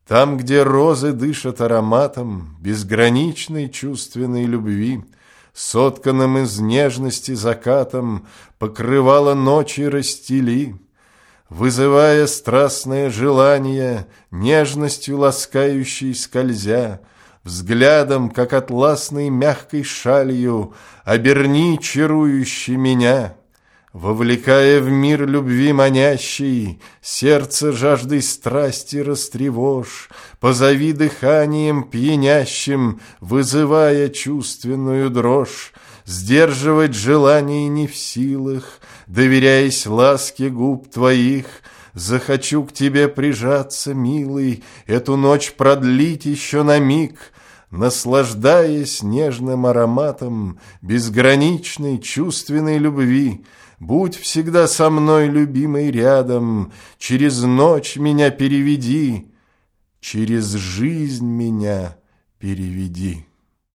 Там, где розы дышат ароматом безграничной чувственной любви, сотканным из нежности закатом покрывало ночи расстели, вызывая страстное желание, нежностью ласкающей скользя, взглядом, как атласной мягкой шалью, оберни чарующий меня, вовлекая в мир любви манящий, сердце жаждой страсти растревожь, позови дыханием пьянящим, вызывая чувственную дрожь, сдерживать желание не в силах, доверяясь ласке губ твоих. Захочу к тебе прижаться, милый, эту ночь продлить еще на миг, наслаждаясь нежным ароматом безграничной чувственной любви. Будь всегда со мной, любимый, рядом, через ночь меня переведи, через жизнь меня переведи.